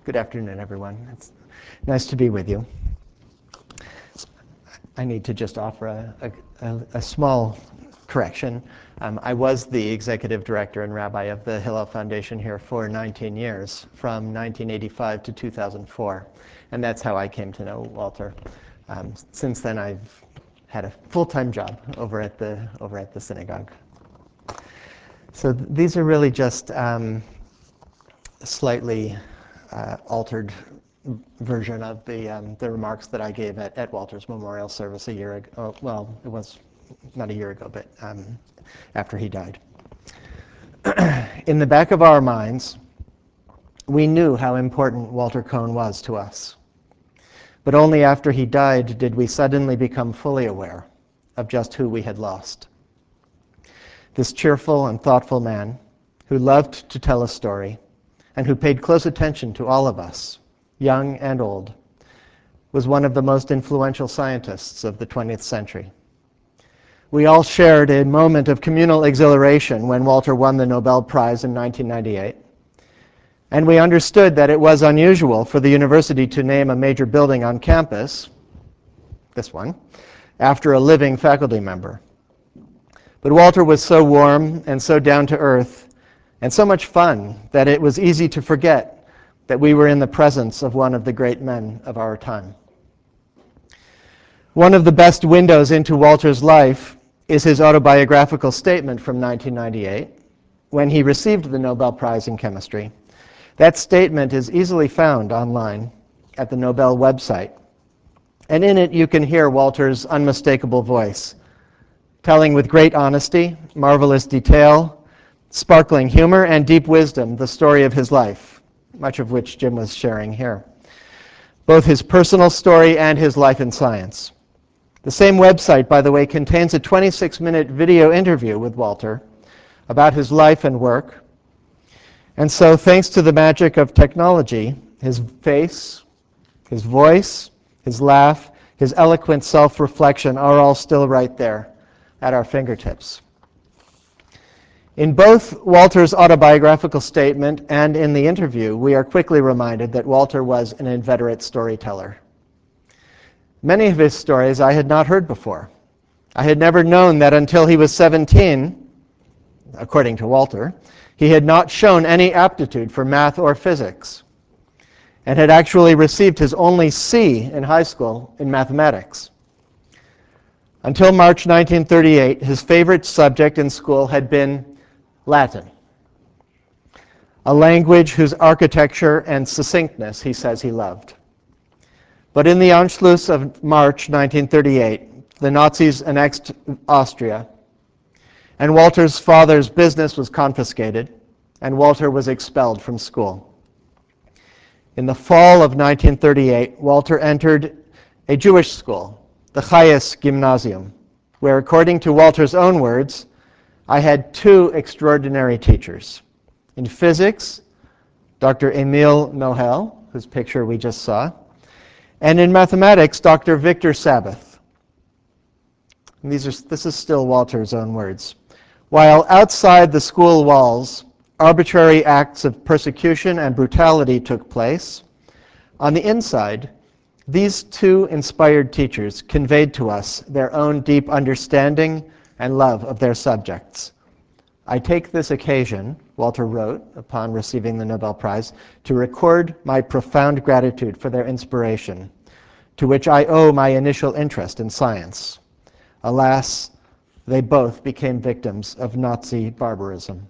Good afternoon, everyone. It's nice to be with you. I need to just offer a small correction. I was the executive director and rabbi of the Hillel Foundation here for 19 years, from 1985 to 2004. And that's how I came to know Walter. Since then, I've had a full-time job over at the synagogue. So these are really just slightly altered version of the remarks that I gave at Walter's memorial service a year ago. Well, it was not a year ago, but after he died. In the back of our minds, we knew how important Walter Cohn was to us. But only after he died did we suddenly become fully aware of just who we had lost. This cheerful and thoughtful man who loved to tell a story and who paid close attention to all of us, young and old, was one of the most influential scientists of the 20th century. We all shared a moment of communal exhilaration when Walter won the Nobel Prize in 1998. And we understood that it was unusual for the university to name a major building on campus, this one, after a living faculty member. But Walter was so warm and so down to earth and so much fun that it was easy to forget that we were in the presence of one of the great men of our time. One of the best windows into Walter's life is his autobiographical statement from 1998, when he received the Nobel Prize in Chemistry. That statement is easily found online at the Nobel website. And in it you can hear Walter's unmistakable voice, telling with great honesty, marvelous detail, sparkling humor, and deep wisdom the story of his life, much of which Jim was sharing here. Both his personal story and his life in science. The same website, by the way, contains a 26-minute video interview with Walter about his life and work. And so, thanks to the magic of technology, his face, his voice, his laugh, his eloquent self-reflection are all still right there at our fingertips. In both Walter's autobiographical statement and in the interview, we are quickly reminded that Walter was an inveterate storyteller. Many of his stories I had not heard before. I had never known that until he was 17, according to Walter, he had not shown any aptitude for math or physics and had actually received his only C in high school in mathematics. Until March 1938, his favorite subject in school had been Latin, a language whose architecture and succinctness he says he loved. But in the Anschluss of March 1938, the Nazis annexed Austria, and Walter's father's business was confiscated, and Walter was expelled from school. In the fall of 1938, Walter entered a Jewish school, the Chayes Gymnasium, where, according to Walter's own words, I had two extraordinary teachers. In physics, Dr. Emil Nohel, whose picture we just saw, and in mathematics, Dr. Victor Sabbath. And this is still Walter's own words. While outside the school walls, arbitrary acts of persecution and brutality took place, on the inside, these two inspired teachers conveyed to us their own deep understanding and love of their subjects. I take this occasion, Walter wrote upon receiving the Nobel Prize, to record my profound gratitude for their inspiration, to which I owe my initial interest in science. Alas, they both became victims of Nazi barbarism.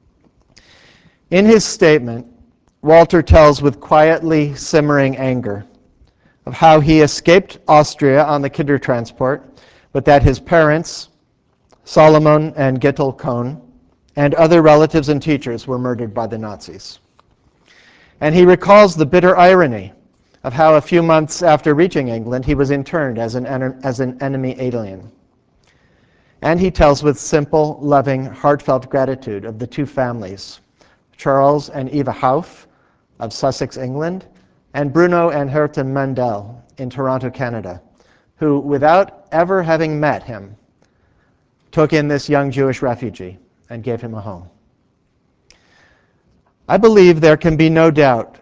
In his statement, Walter tells with quietly simmering anger of how he escaped Austria on the Kindertransport, but that his parents, Solomon and Gittel Cohn, and other relatives and teachers were murdered by the Nazis. And he recalls the bitter irony of how a few months after reaching England, he was interned as an enemy alien. And he tells with simple, loving, heartfelt gratitude of the two families, Charles and Eva Hauff of Sussex, England, and Bruno and Herta Mandel in Toronto, Canada, who, without ever having met him, took in this young Jewish refugee and gave him a home. I believe there can be no doubt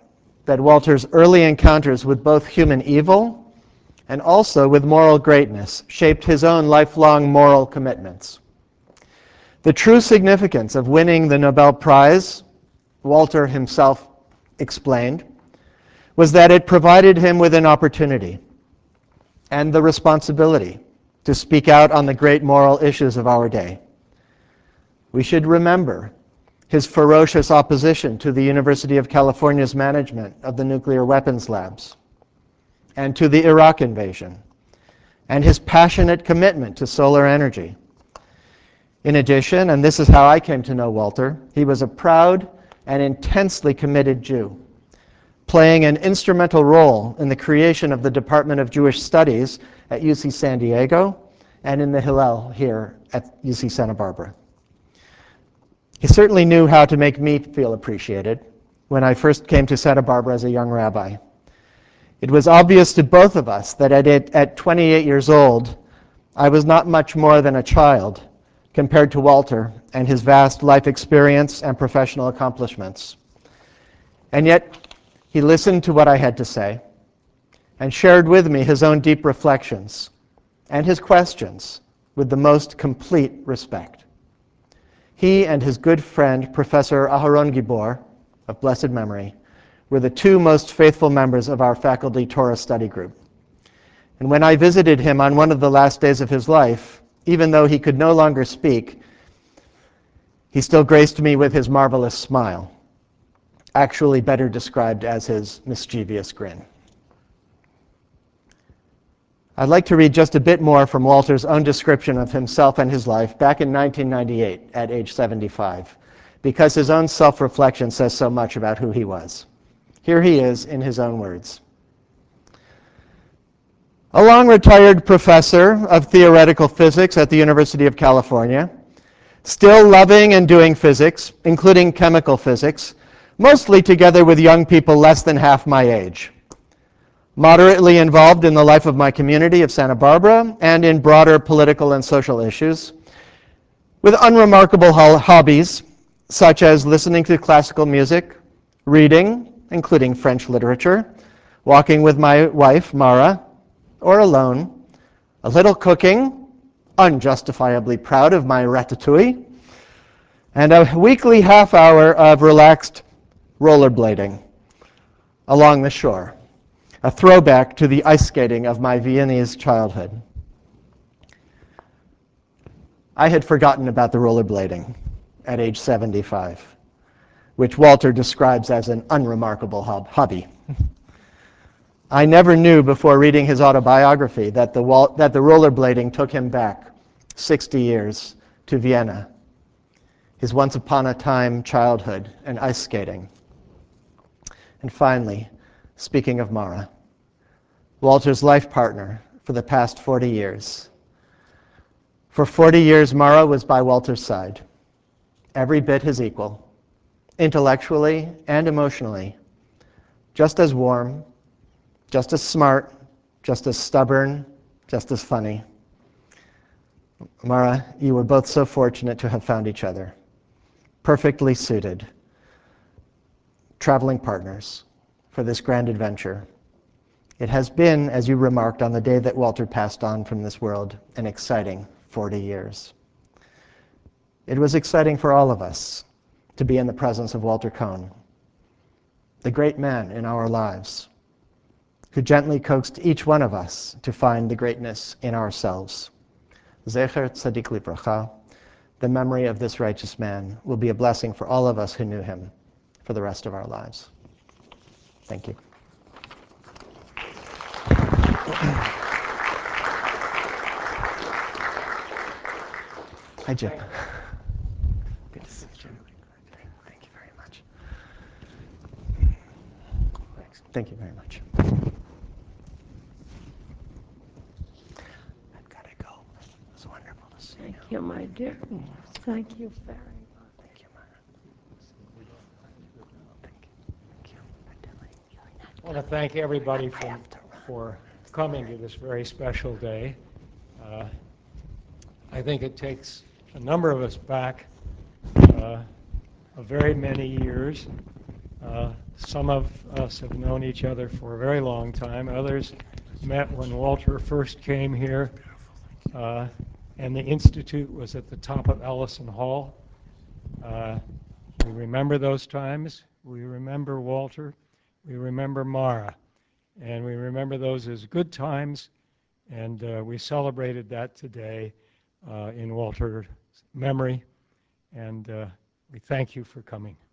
that Walter's early encounters with both human evil and also with moral greatness shaped his own lifelong moral commitments. The true significance of winning the Nobel Prize, Walter himself explained, was that it provided him with an opportunity and the responsibility to speak out on the great moral issues of our day. We should remember his ferocious opposition to the University of California's management of the nuclear weapons labs and to the Iraq invasion, and his passionate commitment to solar energy. In addition, and this is how I came to know Walter, he was a proud and intensely committed Jew, playing an instrumental role in the creation of the Department of Jewish Studies at UC San Diego and in the Hillel here at UC Santa Barbara. He certainly knew how to make me feel appreciated when I first came to Santa Barbara as a young rabbi. It was obvious to both of us that at 28 years old, I was not much more than a child compared to Walter and his vast life experience and professional accomplishments. And yet, he listened to what I had to say and shared with me his own deep reflections and his questions with the most complete respect. He and his good friend, Professor Aharon Gibor, of blessed memory, were the two most faithful members of our faculty Torah study group. And when I visited him on one of the last days of his life, even though he could no longer speak, he still graced me with his marvelous smile, actually better described as his mischievous grin. I'd like to read just a bit more from Walter's own description of himself and his life back in 1998 at age 75, because his own self-reflection says so much about who he was. Here he is in his own words. A long-retired professor of theoretical physics at the University of California, still loving and doing physics, including chemical physics, mostly together with young people less than half my age. Moderately involved in the life of my community of Santa Barbara and in broader political and social issues, with unremarkable hobbies such as listening to classical music, reading, including French literature, walking with my wife, Mara, or alone, a little cooking, unjustifiably proud of my ratatouille, and a weekly half hour of relaxed rollerblading along the shore, a throwback to the ice skating of my Viennese childhood. I had forgotten about the rollerblading at age 75, which Walter describes as an unremarkable hobby. I never knew before reading his autobiography that the rollerblading took him back 60 years to Vienna, his once-upon-a-time childhood and ice skating. And finally, speaking of Mara, Walter's life partner for the past 40 years. For 40 years, Mara was by Walter's side, every bit his equal, intellectually and emotionally, just as warm, just as smart, just as stubborn, just as funny. Mara, you were both so fortunate to have found each other, perfectly suited, traveling partners for this grand adventure. It has been, as you remarked on the day that Walter passed on from this world, an exciting 40 years. It was exciting for all of us to be in the presence of Walter Cohn, the great man in our lives, who gently coaxed each one of us to find the greatness in ourselves. Zecher Tzadik Libracha, the memory of this righteous man will be a blessing for all of us who knew him for the rest of our lives. Thank you. Hi, Jim. Good to see you, Jim. Thank you very much. Thank you very much. I've got to go. It was wonderful to see you. Thank you, my dear. Thank you very much. Thank you, Mara. Thank you. I want to thank everybody for coming to this very special day. I think it takes a number of us back a very many years Some of us have known each other for a very long time. Others met when Walter first came here, and the Institute was at the top of Ellison Hall. We remember those times. We remember Walter. We remember Mara. And we remember those as good times, and we celebrated that today in Walter's memory. And we thank you for coming.